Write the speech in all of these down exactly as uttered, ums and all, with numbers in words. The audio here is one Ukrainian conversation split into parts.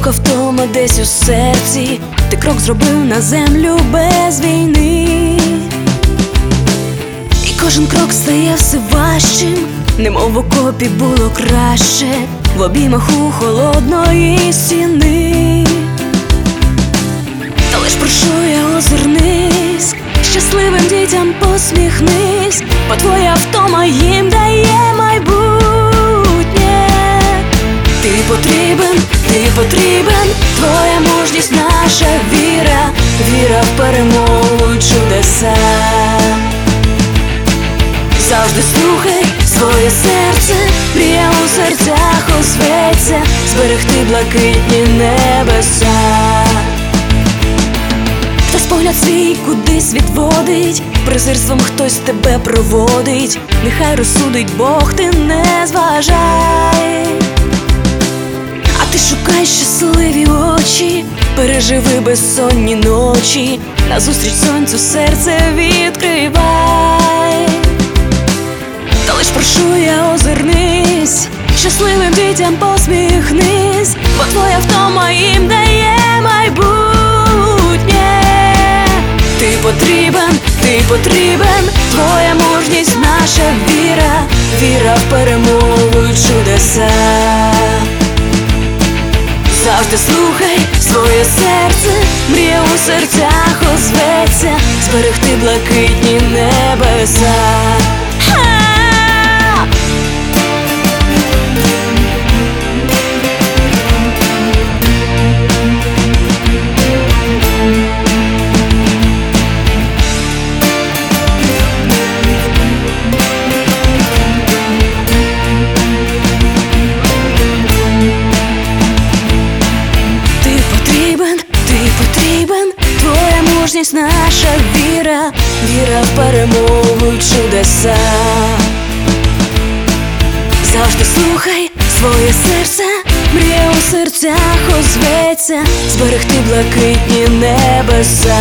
глибока втома десь у серці, ти крок зробив на землю без війни. І кожен крок стає все важчим, немов в окопі було краще, в обіймах у холодної стіни. Та лиш прошу я, озирнись, щасливим дітям посміхнись, бо твоя втома їм дає майбутнє. Ти потрібен, ти потрібен, твоя мужність, наша віра, віра в перемогу й чудеса. Завжди слухай своє серце, мрія у серцях озветься, зберегти блакитні небеса. Хтось погляд свій кудись відводить, презирством хтось тебе проводить, нехай розсудить Бог, ти не зважай. А ти шукай щасливі очі, переживи безсонні ночі, назустріч сонцю серце відкривай. Та лиш прошу я, озирнись, щасливим дітям посміхнись, бо твоя втома їм дає майбутнє. Ти потрібен, ти потрібен, твоя мужність, наша віра, віра в перемогу й чудеса. Завжди слухай своє серце, мрія у серцях озветься, зберегти блакитні небеса. Наша віра, віра в перемогу й чудеса. Завжди слухай своє серце, мрія у серцях озветься, зберегти блакитні небеса.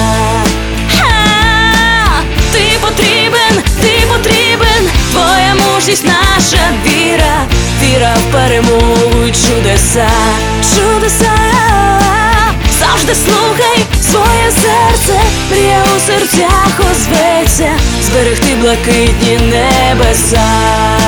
А, ти потрібен, ти потрібен, твоя мужність, наша віра, віра в перемогу й чудеса, чудеса. Завжди слухай своє серце, мрія у серцях озветься, зберегти блакитні небеса.